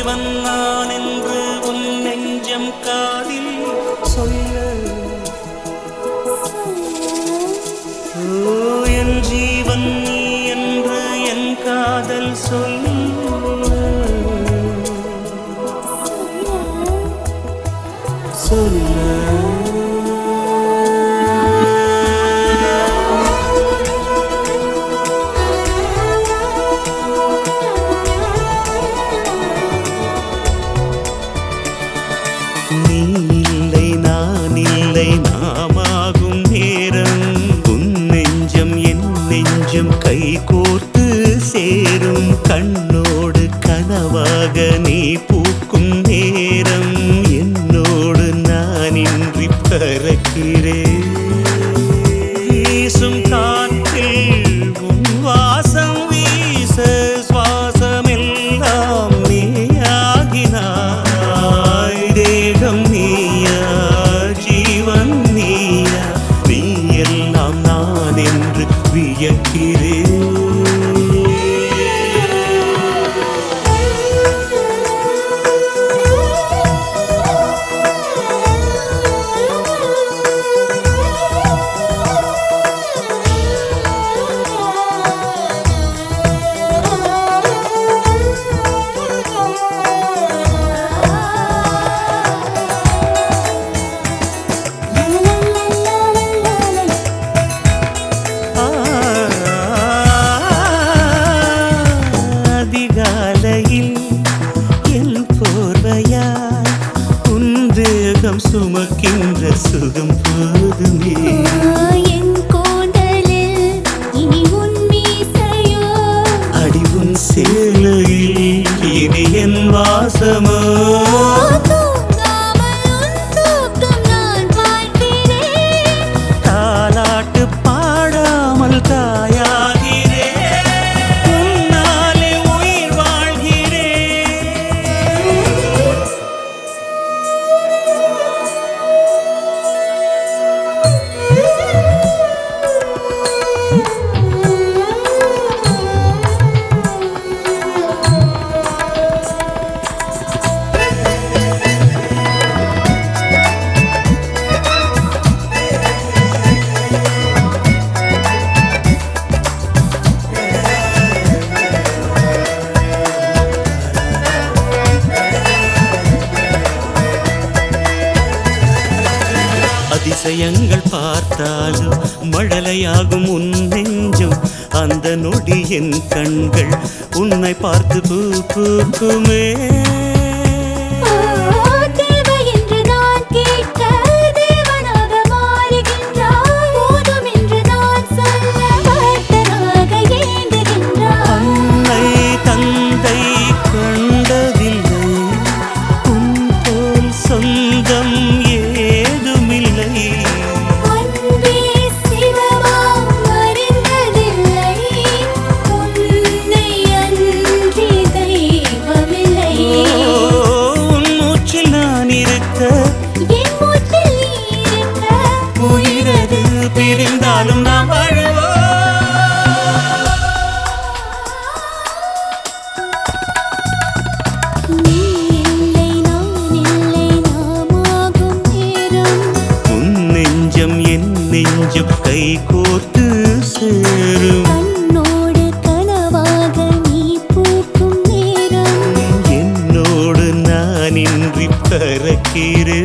ஜீவன் நான் என்று உன் நெஞ்சம் காதில் சொல்ல என் ஜீவன் நீ என்று என் காதல் சொல்ல சொல்ல நீ இல்லை நான் இல்லை நாமாகும் நேரம் உன் நெஞ்சம் என் நெஞ்சம் கை கோர்த்து சேரும் கண்ணோடு கனவாக நீ பூக்கும் நேரம் என்னோடு நான் இன்றி பறக்கிறேன் வீசும் காற்றில் உன் வாசம் வீச சுவாசமெல்லாம் நீயாகினாய் தேகம் நீயா ஜீவன் நீயா நீ எல்லாம் நான் என்று வியக்கிறேன் சுமக்கின்ற சுகம் போதுமே என் கோடலில் இனி உன் மீசையோ அடி உன் சேலையில் இனி என் வாசமோ தூங்காமல் உன் தூக்கம் நான் பார்க்கிறேன் தாலாட்டு பாடாமல் தாயாகிறேன் உன்னாலே உயிர் வாழ்கிறேன் அதிசயங்கள் பார்த்தாலும் மழலையாகும் உன் நெஞ்சம் அந்த நொடி என் கண்கள் உன்னை பார்த்து பூ பூக்குமே தேவை என்று நான் கேட்க தேவனாக மாறுகின்றாய் போதும் என்று நான் சொல்ல பக்தனாக ஏங்குகின்றாய் அன்னை தந்தை கண்டதில்லை உன் போல் சொந்தம் ஏதுமில்லை அன்பே சிவமாம் அறிந்ததில்லை உன்னை அன்றி தெய்வமில்லை உன் மூச்சில் நான் இருக்க என் மூச்சில் நீ இருக்க உயிரது பிரிந்தாலும் நாம் வாழுவோம் நீ இல்லை நான் இல்லை நாமாகும் நேரம் உன் நெஞ்சம் என் நெஞ்சம் கை கோர்த்து சேரும் கண்ணோடு கனவாக நீ பூக்கும் நேரம் என்னோடு நான் இன்றி பறக்கிறேன்